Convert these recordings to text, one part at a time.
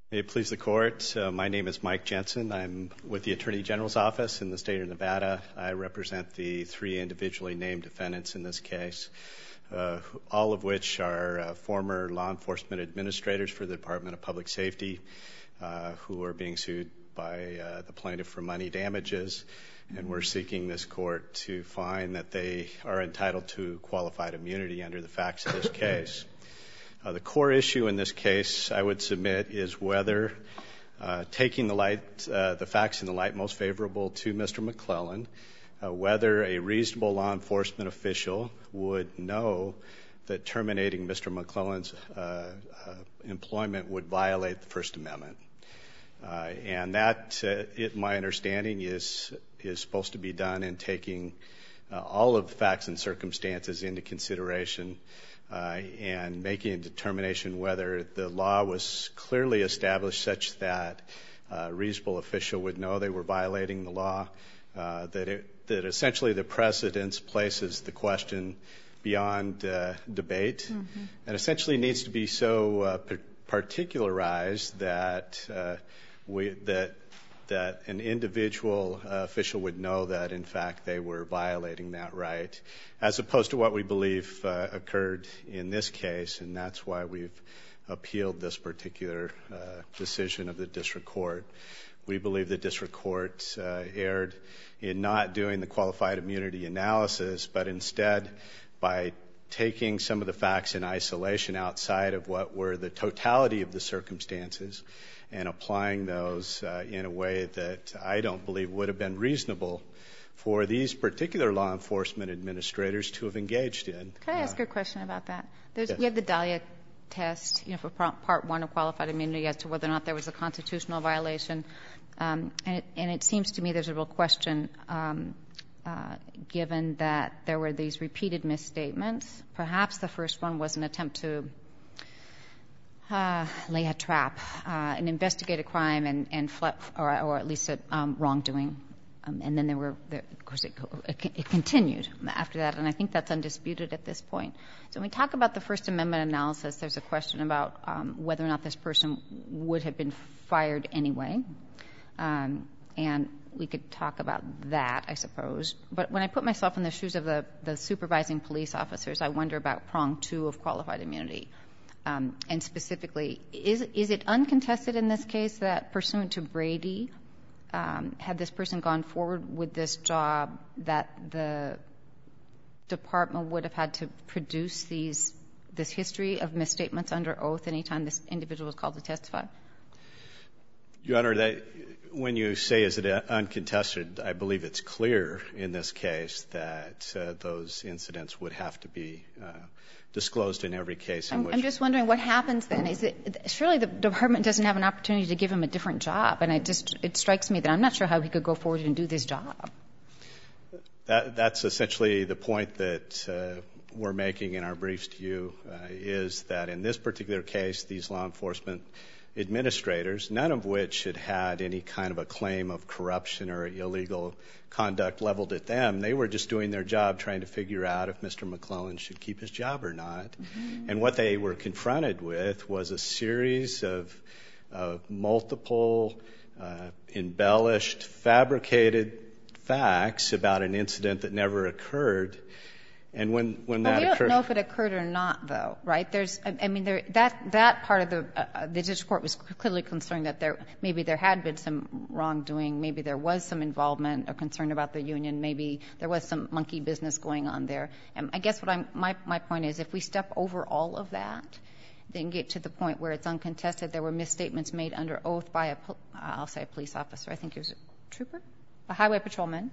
May it please the Court, my name is Mike Jensen. I'm with the Attorney General's Office in the state of Nevada. I represent the three individually named defendants in this case, all of which are former law enforcement administrators for the Department of Public Safety who are being sued by the plaintiff for money damages. And we're seeking this court to find that they are entitled to qualified immunity under the facts of this case. The core issue in this case, I would submit, is whether, taking the facts in the light most favorable to Mr. McClellan, whether a reasonable law enforcement official would know that terminating Mr. McClellan's employment would violate the First Amendment. And that, my understanding, is supposed to be done in taking all of the facts and circumstances into consideration and making a determination whether the law was clearly established such that a reasonable official would know they were violating the law, that essentially the precedence places the question beyond debate, and essentially needs to be so particularized that that an individual official would know that, in fact, they were violating that right, as opposed to what we believe occurred in this case, and that's why we've appealed this particular decision of the district court. We believe the district court erred in not doing the qualified immunity analysis, but instead by taking some of the facts in isolation outside of what were the totality of the circumstances and applying those in a way that I don't believe would have been reasonable for these particular law enforcement administrators to have engaged in. Can I ask a question about that? Yes. We have the Dahlia test, for Part 1 of qualified immunity as to whether or not there was a constitutional violation. And it seems to me there's a real question, given that there were these repeated misstatements. Perhaps the first one was an attempt to lay a trap, an investigate a crime and or at least a wrongdoing. And then of course, it continued after that, and I think that's undisputed at this point. So when we talk about the First Amendment analysis, there's a question about whether or not this person would have been fired anyway. And we could talk about that, I suppose. But when I put myself in the shoes of the supervising police officers, I wonder about prong 2 of qualified immunity. And specifically, is it uncontested in this case that pursuant to Brady, had this person gone forward with this job, that the department would have had to produce this history of misstatements under oath any time this individual was called to testify? Your Honor, that when you say is it uncontested, I believe it's clear in this case that those incidents would have to be disclosed in every case in which. I'm just wondering what happens then. Surely the department doesn't have an opportunity to give him a different job, and it strikes me that I'm not sure how he could go forward and do this job. That's essentially the point that we're making in our briefs to you, is that in this particular case, these law enforcement administrators, none of which had had any kind of a claim of corruption or illegal conduct leveled at them. They were just doing their job trying to figure out if Mr. McClellan should keep his job or not. Mm-hmm. And what they were confronted with was a series of multiple embellished, fabricated facts about an incident that never occurred. And when that occurred, we don't know if it occurred or not, though, right? That part of the district court was clearly concerned that maybe there had been some wrongdoing, maybe there was some involvement or concern about the union, maybe there was some monkey business going on there. And I guess my point is, if we step over all of that, then get to the point where it's uncontested, there were misstatements made under oath by I'll say a police officer. I think he was a trooper. A highway patrolman.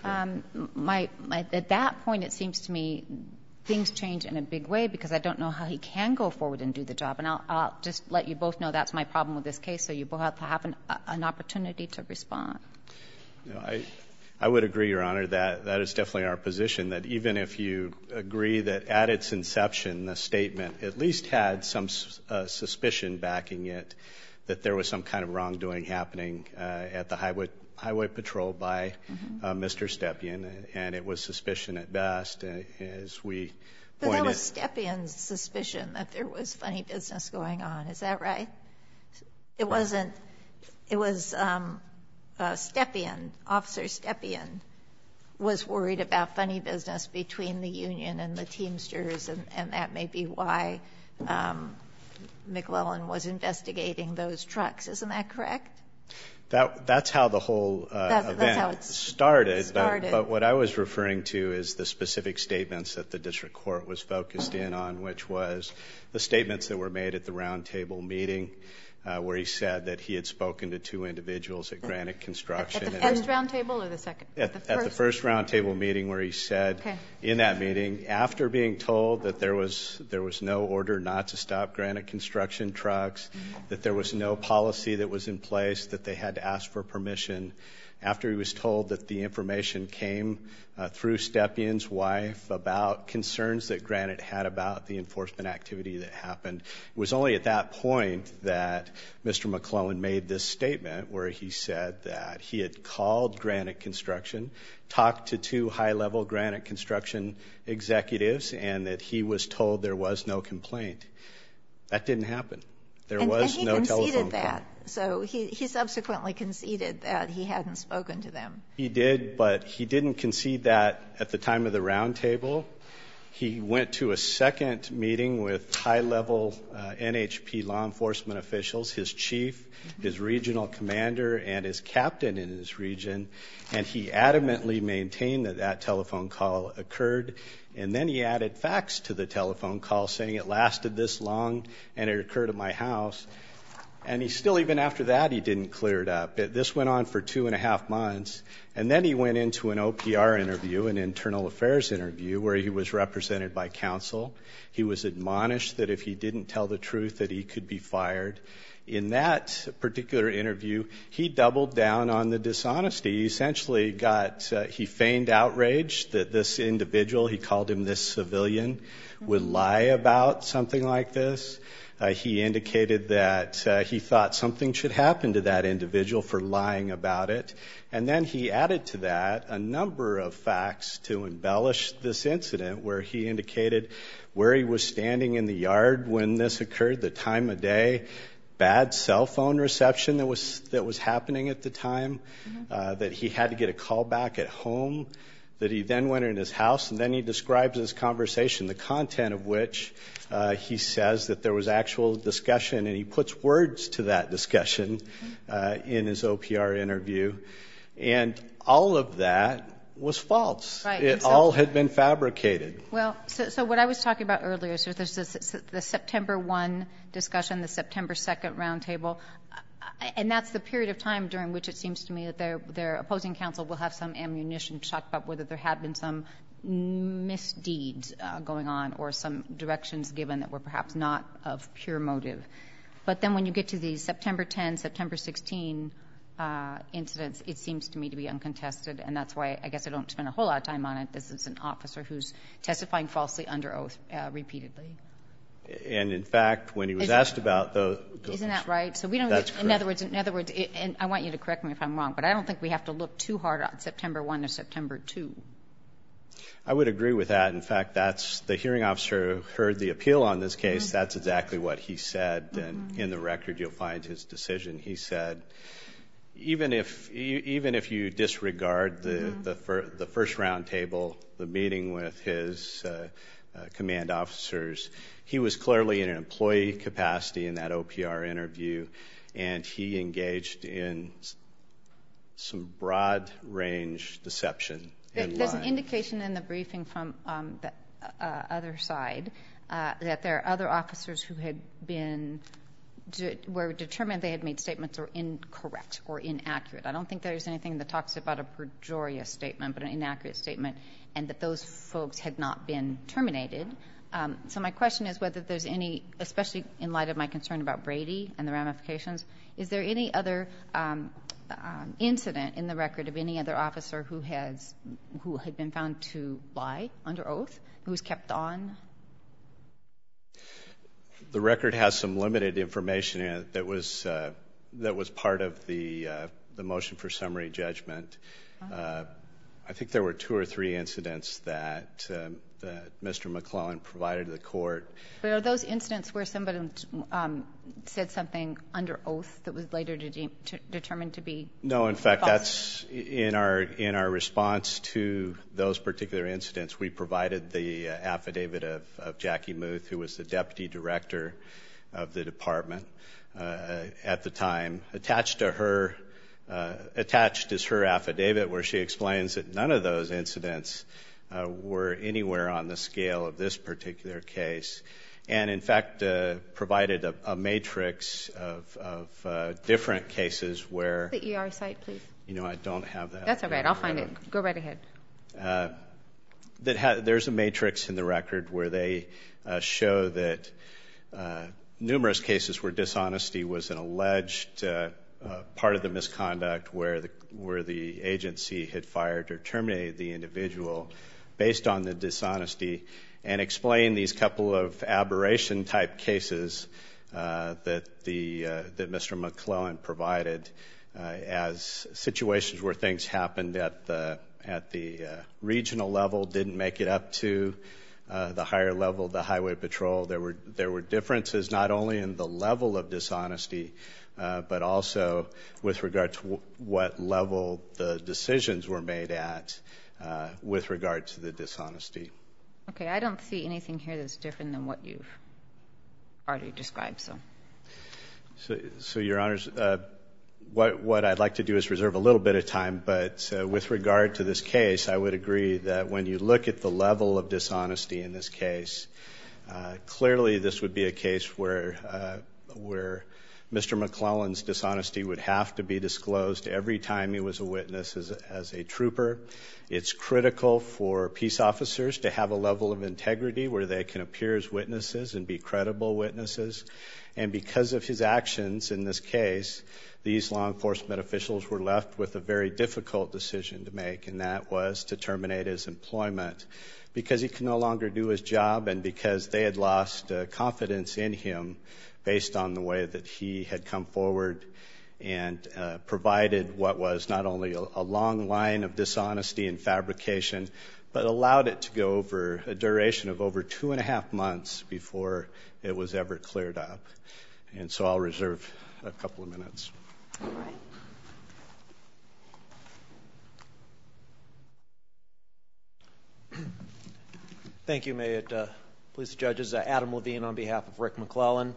At that point, it seems to me things change in a big way, because I don't know how he can go forward and do the job. And I'll just let you both know that's my problem with this case, so you both have to have an opportunity to respond. I would agree, Your Honor, that is definitely our position, that even if you agree that at its inception the statement at least had some suspicion backing it, that there was some kind of wrongdoing happening at the highway patrol by Mr. Stepien, and it was suspicion at best, as we pointed. But that was Stepien's suspicion that there was funny business going on. Is that right? It wasn't, it was Stepien, Officer Stepien was worried about funny business between the union and the Teamsters, and that may be why McClellan was investigating those trucks. Isn't that correct? That's how the whole event started. But what I was referring to is the specific statements that the district court was focused in on, which was the statements that were made at the roundtable meeting, where he said that he had spoken to two individuals at Granite Construction. At the first roundtable or the second? At the first roundtable meeting, where he said in that meeting, after being told that there was no order not to stop Granite Construction trucks, that there was no policy that was in place, that they had to ask for permission, after he was told that the information came through Stepien's wife about concerns that Granite had about the enforcement activity that happened. It was only at that point that Mr. McClellan made this statement where he said that he had called Granite Construction, talked to two high-level Granite Construction executives, and that he was told there was no complaint. That didn't happen. There was no telephone call. And he conceded that. So he subsequently conceded that he hadn't spoken to them. He did, but he didn't concede that at the time of the roundtable. He went to a second meeting with high-level NHP law enforcement officials, his chief, his regional commander, and his captain in his region, and he adamantly maintained that that telephone call occurred. And then he added facts to the telephone call, saying it lasted this long and it occurred at my house. And he still, even after that, he didn't clear it up. This went on for 2.5 months. And then he went into an OPR interview, an internal affairs interview, where he was represented by counsel. He was admonished that if he didn't tell the truth, that he could be fired. In that particular interview, he doubled down on the dishonesty. He essentially he feigned outrage that this individual, he called him this civilian, would lie about something like this. He indicated that he thought something should happen to that individual for lying about it. And then he added to that a number of facts to embellish this incident, where he indicated where he was standing in the yard when this occurred, the time of day, bad cell phone reception that was happening at the time, that he had to get a call back at home, that he then went in his house, and then he describes his conversation, the content of which he says that there was actual discussion, and he puts words to that discussion in his OPR interview. And all of that was false. Right. It all had been fabricated. Well, so what I was talking about earlier, so there's the September 1 discussion, the September 2nd roundtable, and that's the period of time during which it seems to me that their opposing counsel will have some ammunition to talk about whether there had been some misdeeds going on or some directions given that were perhaps not of pure motive. But then when you get to the September 10, September 16 incidents, it seems to me to be uncontested, and that's why I guess I don't spend a whole lot of time on it. This is an officer who's testifying falsely under oath repeatedly. And in fact, when he was asked about the Isn't that right? So we don't. That's in other words, and I want you to correct me if I'm wrong, but I don't think we have to look too hard at September 1 or September 2. I would agree with that. In fact, that's the hearing officer who heard the appeal on this case. That's exactly what he said. And in the record, you'll find his decision. He said, even if you disregard the first round table, the meeting with his command officers, he was clearly in an employee capacity in that OPR interview, and he engaged in some broad range deception and There's lying. an indication in the briefing from the other side that there are other officers who had were determined they had made statements that were incorrect or inaccurate. I don't think there's anything that talks about a perjurious statement, but an inaccurate statement, and that those folks had not been terminated. So my question is whether there's any, especially in light of my concern about Brady and the ramifications, is there any other incident in the record of any other officer who had been found to lie under oath, who was kept on? The record has some limited information in it that was part of the motion for summary judgment. I think there were 2 or 3 incidents that that Mr. McClellan provided to the court. But are those incidents where somebody said something under oath that was later determined to be No, in fact, false? that's in our response to those particular incidents. We provided the affidavit of Jackie Muth, who was the deputy director of the department at the time. Attached is her affidavit, where she explains that none of those incidents were anywhere on the scale of this particular case, and in fact provided a matrix of different cases where The ER site, please. I don't have that. That's all right. I'll find it. Go right ahead. There's a matrix in the record where they show that numerous cases where dishonesty was an alleged part of the misconduct, where the agency had fired or terminated the individual based on the dishonesty, and explain these couple of aberration type cases that Mr. McClellan provided as situations where things happened at the regional level, didn't make it up to the higher level, the highway patrol. There were differences not only in the level of dishonesty, but also with regard to what level the decisions were made at with regard to the dishonesty. Okay, I don't see anything here that's different than what you've already described. So Your Honors, what I'd like to do is reserve a little bit of time, but with regard to this case, I would agree that when you look at the level of dishonesty in this case, clearly this would be a case where Mr. McClellan's dishonesty would have to be disclosed every time he was a witness as a trooper. It's critical for peace officers to have a level of integrity where they can appear as witnesses and be credible witnesses. And because of his actions in this case, these law enforcement officials were left with a very difficult decision to make, and that was to terminate his employment because he could no longer do his job and because they had lost confidence in him based on the way that he had come forward and provided what was not only a long line of dishonesty and fabrication, but allowed it to go over a duration of over 2.5 months before it was ever cleared up. And so I'll reserve a couple of minutes. All right. Thank you. May it please the judges. Adam Levine on behalf of Rick McClellan.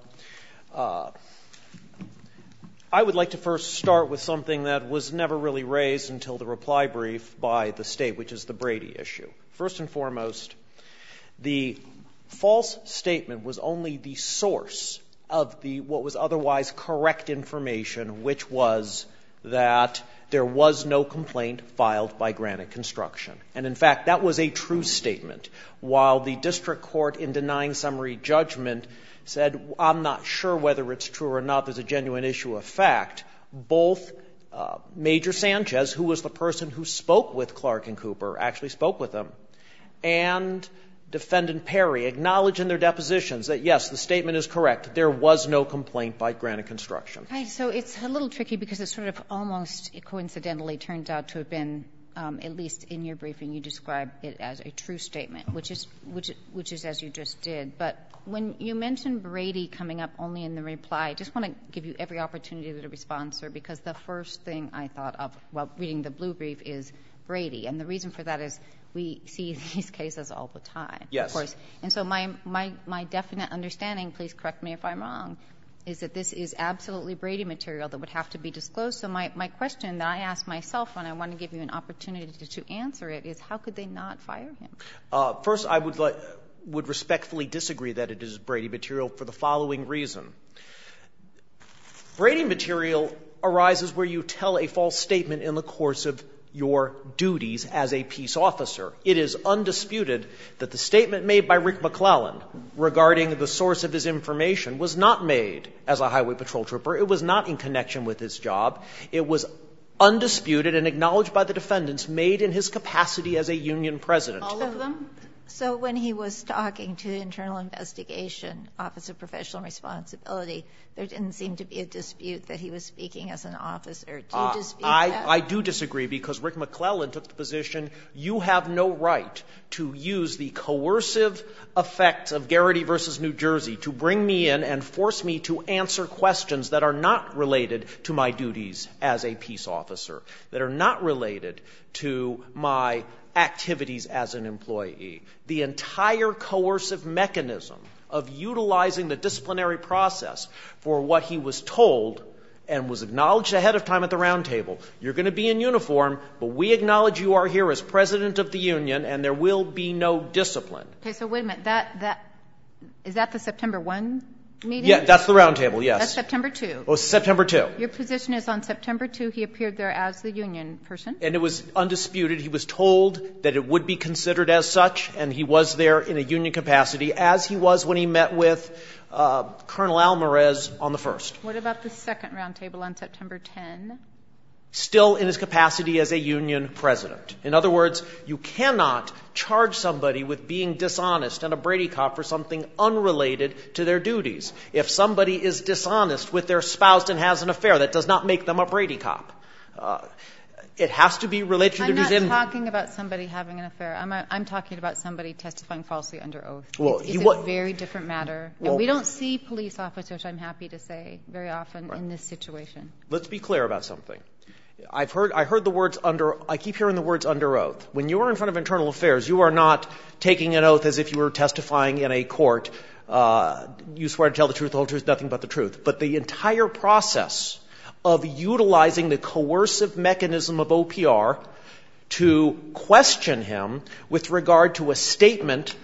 I would like to first start with something that was never really raised until the reply brief by the state, which is the Brady issue. First and foremost, the false statement was only the source of what was otherwise correct information, which was that there was no complaint filed by Granite Construction. And in fact, that was a true statement. While the district court, in denying summary judgment, said, I'm not sure whether it's true or not, there's a genuine issue of fact, both Major Sanchez, who was the person who spoke with Clark and Cooper, actually spoke with them, and Defendant Perry acknowledged in their depositions that, yes, the statement is correct. There was no complaint by Granite Construction. Right, so it's a little tricky because it sort of almost coincidentally turned out to have been, at least in your briefing, you described it as a true statement, which is as you just did. But when you mentioned Brady coming up only in the reply, I just want to give you every opportunity to respond, sir, because the first thing I thought of while reading the blue brief is Brady. And the reason for that is we see these cases all the time. Yes. Of course. And so my definite understanding, please correct me if I'm wrong, is that this is absolutely Brady material that would have to be disclosed. So my question that I ask myself when I want to give you an opportunity to answer it is, how could they not fire him? First, I would respectfully disagree that it is Brady material for the following reason. Brady material arises where you tell a false statement in the course of your duties as a peace officer. It is undisputed that the statement made by Rick McClellan regarding the source of his information was not made as a highway patrol trooper. It was not in connection with his job. It was undisputed and acknowledged by the defendants, made in his capacity as a union president. All of them? So when he was talking to the Internal Investigation Office of Professional Responsibility, there didn't seem to be a dispute that he was speaking as an officer. Do you dispute that? I do disagree, because Rick McClellan took the position you have no right to use the coercive effects of Garrity versus New Jersey to bring me in and force me to answer questions that are not related to my duties as a peace officer, that are not related to my activities as an employee. The entire coercive mechanism of utilizing the disciplinary process for what he was told and was acknowledged ahead of time at the round table. You're going to be in uniform, but we acknowledge you are here as president of the union, and there will be no discipline. Okay, so wait a minute. Is that the September 1 meeting? Yeah, that's the round table, yes. That's September 2. Oh, September 2. Your position is on September 2, he appeared there as the union person? And it was undisputed. He was told that it would be considered as such, and he was there in a union capacity, as he was when he met with Colonel Alvarez on the 1st. What about the second round table on September 10? Still in his capacity as a union president. In other words, you cannot charge somebody with being dishonest and a Brady cop for something unrelated to their duties. If somebody is dishonest with their spouse and has an affair, that does not make them a Brady cop. It has to be related to their duties. I'm not talking about somebody having an affair. I'm talking about somebody testifying falsely under oath. Well, it's a very different matter. And we don't see police officers, I'm happy to say, very often in this situation. Let's be clear about something. I heard the words I keep hearing the words under oath. When you are in front of internal affairs, you are not taking an oath as if you were testifying in a court. You swear to tell the truth, the whole truth, nothing but the truth. But the entire process of utilizing the coercive mechanism of OPR to question him with regard to a statement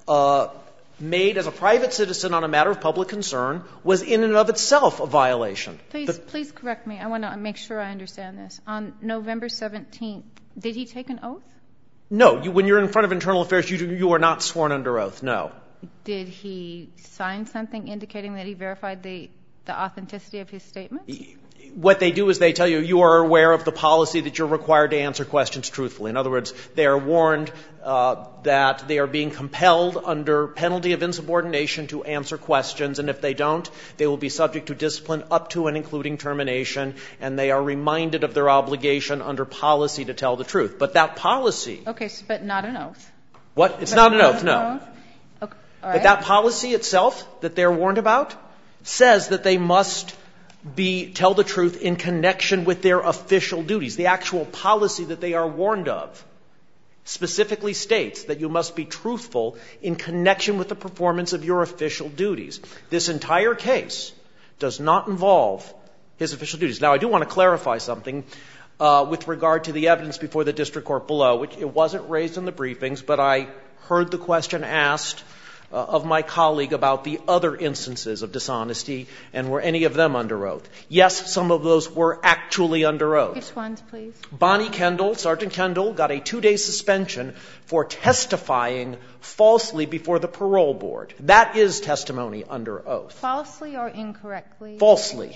made as a private citizen on a matter of public concern was in and of itself a violation. Please correct me. I want to make sure I understand this. On November 17th, did he take an oath? No. When you're in front of internal affairs, you are not sworn under oath, no. Did he sign something indicating that he verified the authenticity of his statement? What they do is they tell you you are aware of the policy that you're required to answer questions truthfully. In other words, they are warned that they are being compelled under penalty of insubordination to answer questions, and if they don't, they will be subject to discipline up to and including termination, and they are reminded of their obligation under policy to tell the truth. But that policy... Okay, but not an oath. What? It's not an oath, no. Okay, all right. But that policy itself that they're warned about says that they must tell the truth in connection with their official duties. The actual policy that they are warned of specifically states that you must be truthful in connection with the performance of your official duties. This entire case does not involve his official duties. Now, I do want to clarify something with regard to the evidence before the district court below, which it wasn't raised in the briefings, but I heard the question asked of my colleague about the other instances of dishonesty, and were any of them under oath? Yes, some of those were actually under oath. Which ones, please? Bonnie Kendall, Sergeant Kendall, got a 2-day suspension for testifying falsely before the parole board. That is testimony under oath. Falsely or incorrectly? Falsely.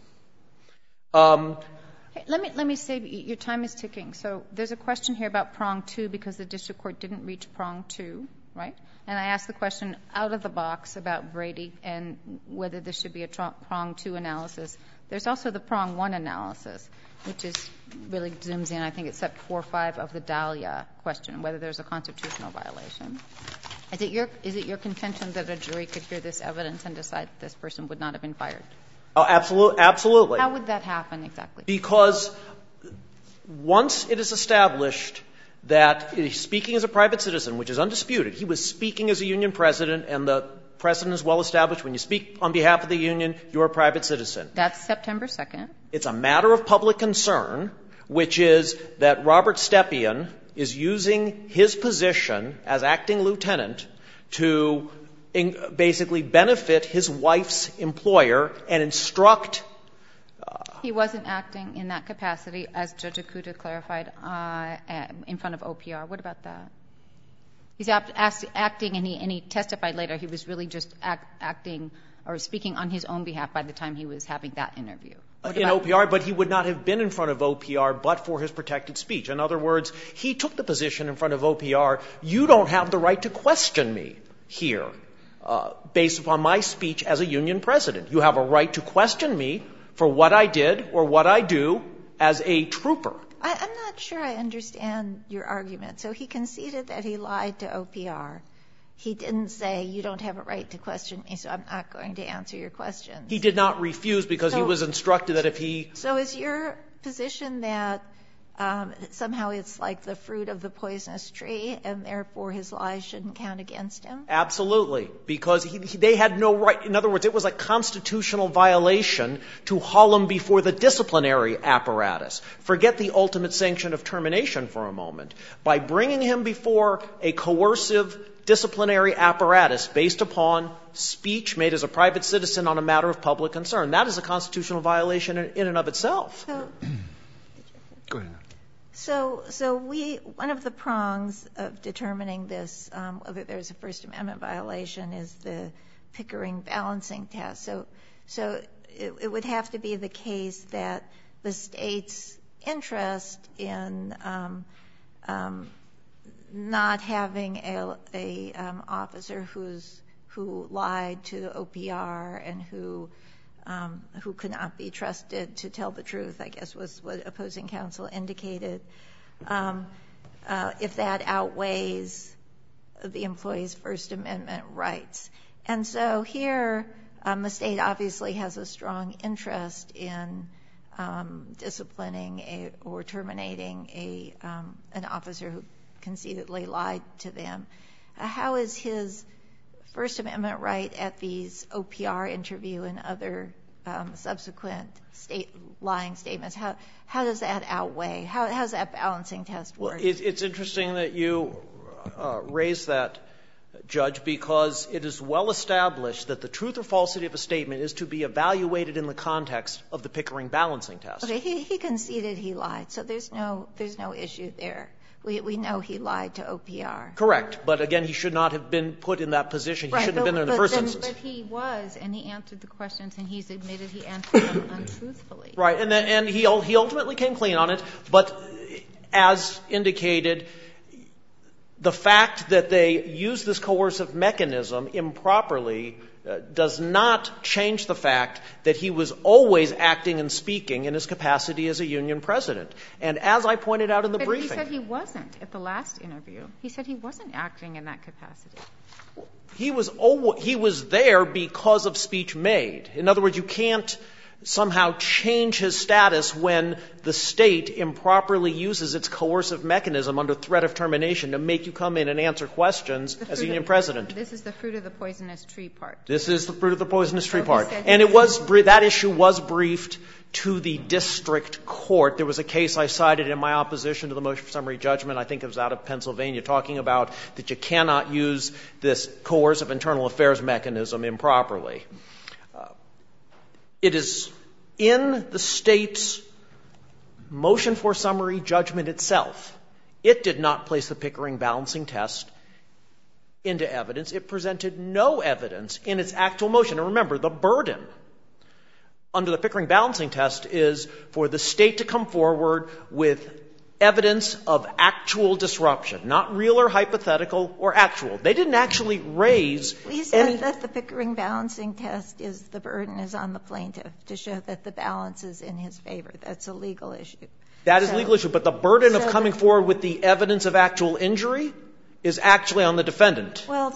Let me say, your time is ticking. So there's a question here about prong 2 because the district court didn't reach prong 2, right? And I asked the question out of the box about Brady and whether there should be a prong 2 analysis. There's also the prong 1 analysis, which is really zooms in, I think it's step 4 or 5 of the Dahlia question, whether there's a constitutional violation. Is it your contention that a jury could hear this evidence and decide that this person would not have been fired? Oh, absolutely. How would that happen exactly? Because once it is established that he's speaking as a private citizen, which is undisputed. He was speaking as a union president, and the precedent is well established. When you speak on behalf of the union, you're a private citizen. That's September 2nd. It's a matter of public concern, which is that Robert Stepien is using his position as acting lieutenant to basically benefit his wife's employer and instruct. He wasn't acting in that capacity, as Judge Akuta clarified, in front of OPR. What about that? He's acting, and he testified later he was really just acting or speaking on his own behalf by the time he was having that interview. In OPR, but he would not have been in front of OPR but for his protected speech. In other words, he took the position in front of OPR, you don't have the right to question me here based upon my speech as a union president. You have a right to question me for what I did or what I do as a trooper. I'm not sure I understand your argument. So he conceded that he lied to OPR. He didn't say, you don't have a right to question me, so I'm not going to answer your questions. He did not refuse because he was instructed that if he... So is your position that somehow it's like the fruit of the poisonous tree and therefore his lies shouldn't count against him? Absolutely, because they had no right. In other words, it was a constitutional violation to haul him before the disciplinary apparatus. Forget the ultimate sanction of termination for a moment. By bringing him before a coercive disciplinary apparatus based upon speech made as a private citizen on a matter of public concern, that is a constitutional violation in and of itself. Go ahead. So one of the prongs of determining this, whether there's a First Amendment violation, is the Pickering balancing test. So it would have to be the case that the state's interest in not having a officer who lied to the OPR and who could not be trusted to tell the truth, I guess was what opposing counsel indicated, if that outweighs the employee's First Amendment rights. And so here the state obviously has a strong interest in disciplining or terminating an officer who conceitedly lied to them. How is his First Amendment right at these OPR interview and other subsequent lying statements, how does that outweigh? How does that balancing test work? Well, it's interesting that you raise that, Judge, because it is well established that the truth or falsity of a statement is to be evaluated in the context of the Pickering balancing test. Okay, he conceded he lied, so there's no issue there. We know he lied to OPR. Correct. But again, he should not have been put in that position. He shouldn't have been there in the first instance. But he was, and he answered the questions, and he's admitted he answered them untruthfully. Right. And he ultimately came clean on it. But as indicated, the fact that they used this coercive mechanism improperly does not change the fact that he was always acting and speaking in his capacity as a union president. And as I pointed out in the briefing. But he said he wasn't at the last interview. He said he wasn't acting in that capacity. He was there because of speech made. In other words, you can't somehow change his status when the state improperly uses its coercive mechanism under threat of termination to make you come in and answer questions as a union president. This is the fruit of the poisonous tree part. This is the fruit of the poisonous tree part. And that issue was briefed to the district court. There was a case I cited in my opposition to the motion for summary judgment. I think it was out of Pennsylvania, talking about that you cannot use this coercive internal affairs mechanism improperly. It is in the state's motion for summary judgment itself. It did not place the Pickering balancing test into evidence. It presented no evidence in its actual motion. And remember, the burden under the Pickering balancing test is for the state to come forward with evidence of actual disruption, not real or hypothetical or actual. They didn't actually raise We said that the Pickering balancing test is the burden is on the plaintiff to show that the balance is in his favor. That's a legal issue. That is a legal issue, but the burden of coming forward with the evidence of actual injury is actually on the defendant. Well,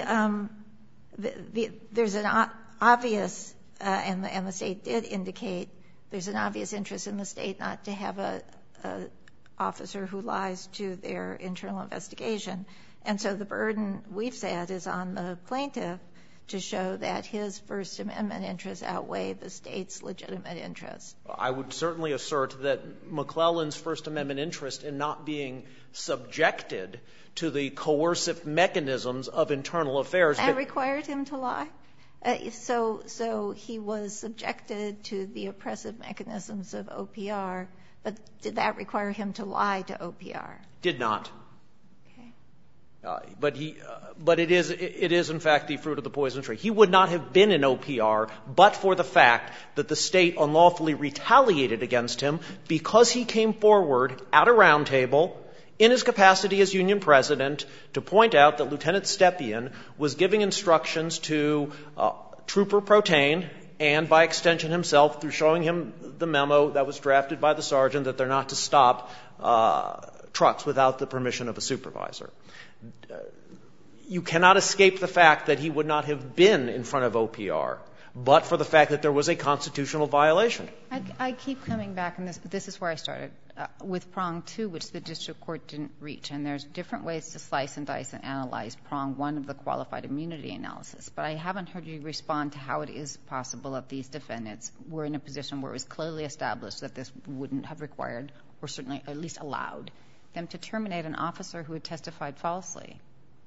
there's an obvious, and the state did indicate, there's an obvious interest in the state not to have a officer who lies to their internal investigation. And so the burden, we've said, is on the plaintiff to show that his First Amendment interests outweigh the state's legitimate interests. I would certainly assert that McClellan's First Amendment interest in not being subjected to the coercive mechanisms of internal affairs. That required him to lie? So he was subjected to the oppressive mechanisms of OPR, but did that require him to lie to OPR? Did not. Okay. But it is in fact the fruit of the poison tree. He would not have been in OPR but for the fact that the state unlawfully retaliated against him because he came forward at a round table in his capacity as union president to point out that Lieutenant Stepien was giving instructions to Trooper Protein and by extension himself through showing him the memo that was drafted by the sergeant that they're not to stop trucks without the permission of a supervisor. You cannot escape the fact that he would not have been in front of OPR but for the fact that there was a constitutional violation. I keep coming back, and this is where I started, with prong 2, which the district court didn't reach. And there's different ways to slice and dice and analyze prong 1 of the qualified immunity analysis. But I haven't heard you respond to how it is possible that these defendants were in a position where it was clearly established that this wouldn't have required, or certainly at least allowed, them to terminate an officer who had testified falsely.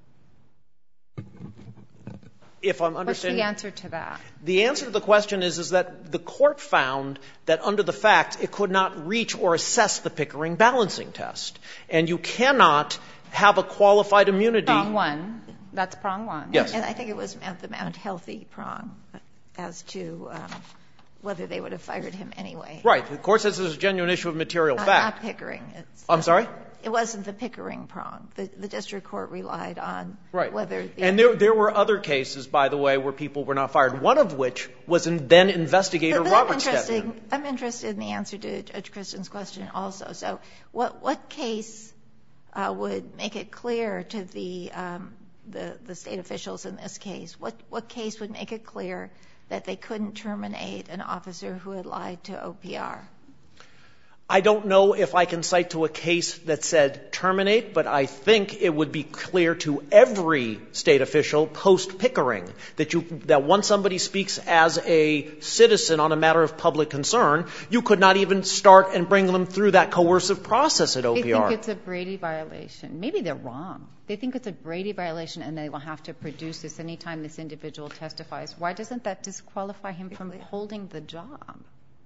If I'm understanding, what's the answer to that? The answer to the question is that the court found that under the facts it could not reach or assess the Pickering balancing test. And you cannot have a qualified immunity. Prong 1. That's prong 1. Yes. And I think it was the Mount Healthy prong as to whether they would have fired him anyway. Right. The court says there's a genuine issue of material fact. Not Pickering. I'm sorry? It wasn't the Pickering prong. The district court relied on whether the... And there were other cases, by the way, where people were not fired, one of which was then investigator Robert Stepien. I'm interested in the answer to Judge Kristen's question also. So what case would make it clear to the state officials in this case? What case would make it clear that they couldn't terminate an officer who had lied to OPR? I don't know if I can cite to a case that said terminate, but I think it would be clear to every state official post-Pickering that once somebody speaks as a citizen on a matter of public concern, you could not even start and bring them through that coercive process at OPR. They think it's a Brady violation. Maybe they're wrong. They think it's a Brady violation and they will have to produce this any time this individual testifies. Why doesn't that disqualify him from holding the job?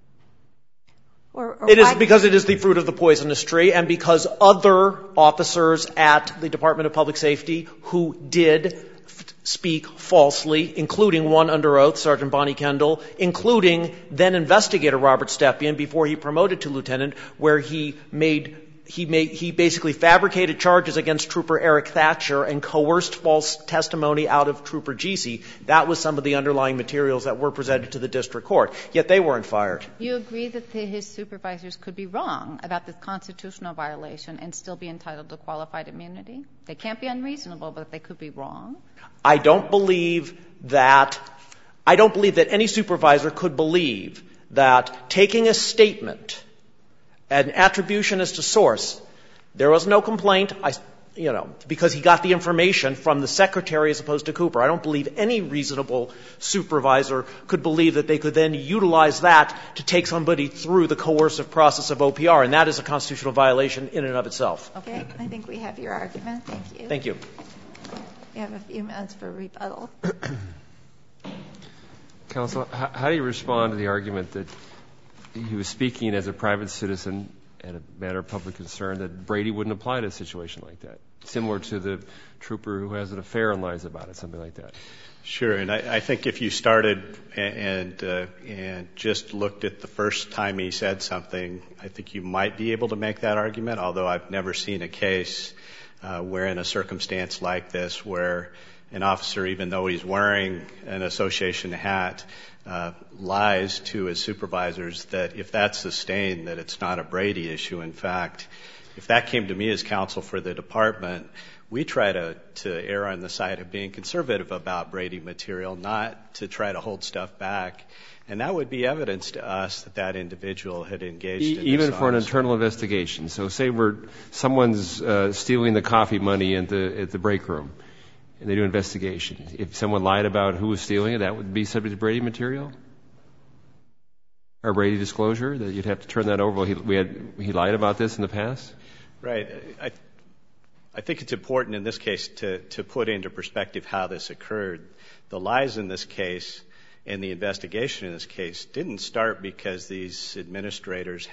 It is because it is the fruit of the poisonous tree and because other officers at the Department of Public Safety who did speak falsely, including one under oath, Sergeant Bonnie Kendall, including then investigator Robert Stepien before he promoted to lieutenant, where he basically fabricated charges against Trooper Eric Thatcher and coerced false testimony out of Trooper Giese. That was some of the underlying materials that were presented to the district court. Yet they weren't fired. You agree that his supervisors could be wrong about this constitutional violation and still be entitled to qualified immunity? They can't be unreasonable, but they could be wrong? I don't believe that any supervisor could believe that taking a statement, an attribution as to source, there was no complaint, because he got the information from the secretary as opposed to Cooper. I don't believe any reasonable supervisor could believe that they could then utilize that to take somebody through the coercive process of OPR, and that is a constitutional violation in and of itself. Okay. I think we have your argument. Thank you. Thank you. We have a few minutes for rebuttal. Counsel, how do you respond to the argument that he was speaking as a private citizen at a matter of public concern, that Brady wouldn't apply to a situation like that, similar to the trooper who has an affair and lies about it, something like that? Sure, and I think if you started and just looked at the first time he said something, I think you might be able to make that argument, although I've never seen a case where in a circumstance like this where an officer, even though he's wearing an association hat, lies to his supervisors, that if that's sustained, that it's not a Brady issue. In fact, if that came to me as counsel for the department, we try to err on the side of being conservative about Brady material, not to try to hold stuff back. And that would be evidence to us that that individual had engaged in even this for an internal investigation. So say someone's stealing the coffee money at the break room, and they do an investigation. If someone lied about who was stealing it, that would be subject to Brady material? Or Brady disclosure, that you'd have to turn that over? He lied about this in the past? Right. I think it's important in this case to put into perspective how this occurred. The lies in this case and the investigation in this case didn't start because these administrators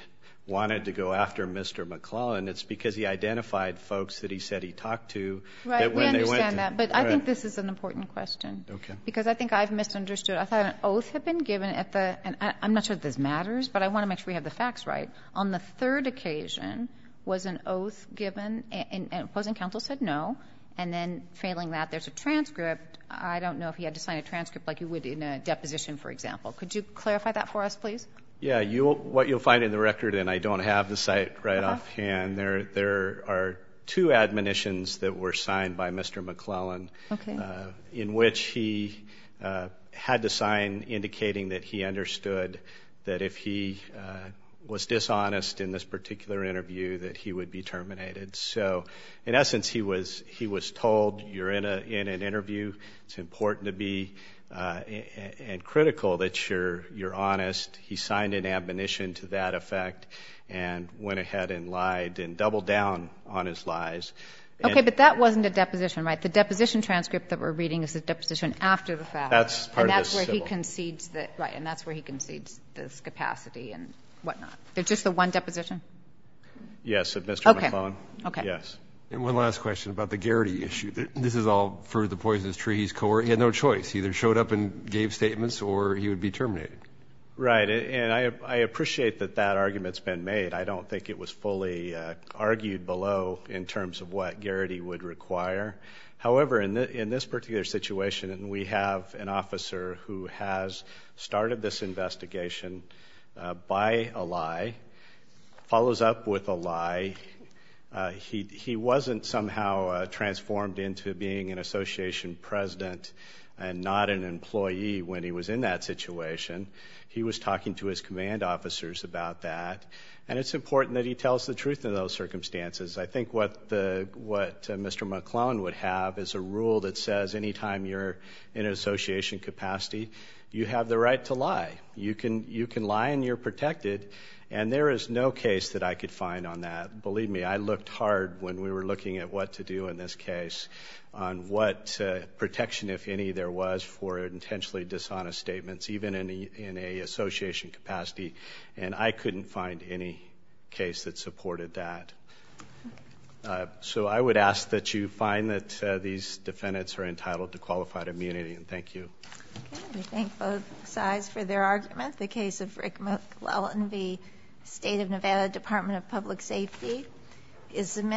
wanted to go after Mr. McClellan, it's because he identified folks that he said he talked to. Right, that we when understand they went that, but I think this is an important question. Okay. Because I think I've misunderstood. I thought an oath had been given at the, and I'm not sure if this matters, but I want to make sure we have the facts right. On the third occasion, was an oath given, and opposing counsel said no, and then failing that, there's a transcript. I don't know if he had to sign a transcript like you would in a deposition, for example. Could you clarify that for us, please? Yeah, what you'll find in the record, and I don't have the site right offhand, there are 2 admonitions that were signed by Mr. McClellan, in which he had to sign indicating that he understood that if he was dishonest in this particular interview, that he would be terminated. So, in essence, he was told, you're in an interview. It's important to be and critical that you're honest. He signed an admonition to that effect and went ahead and lied and doubled down on his lies. Okay, but that wasn't a deposition, right? The deposition transcript that we're reading is a deposition after the fact. That's part of the And that's where he civil. concedes that, right, and that's where he concedes this capacity and whatnot. There's just the one deposition? Yes, of Mr. McClellan. Okay. Yes. And one last question about the Garrity issue. This is all for the poisonous tree. He had no choice. He either showed up and gave statements or he would be terminated. Right, and I appreciate that argument's been made. I don't think it was fully argued below in terms of what Garrity would require. However, in this particular situation, we have an officer who has started this investigation by a lie, follows up with a lie. He wasn't somehow transformed into being an association president and not an employee when he was in that situation. He was talking to his command officers about that, and it's important that he tells the truth in those circumstances. I think what Mr. McClellan would have is a rule that says anytime you're in an association capacity, you have the right to lie. You can lie and you're protected, and there is no case that I could find on that. Believe me, I looked hard when we were looking at what to do in this case on what protection, if any, there was for intentionally dishonest statements, even in a association capacity, and I couldn't find any case that supported that. So I would ask that you find that these defendants are entitled to qualified immunity, and thank you. Okay, we thank both sides for their argument. The case of Rick McClellan v. State of Nevada Department of Public Safety is submitted.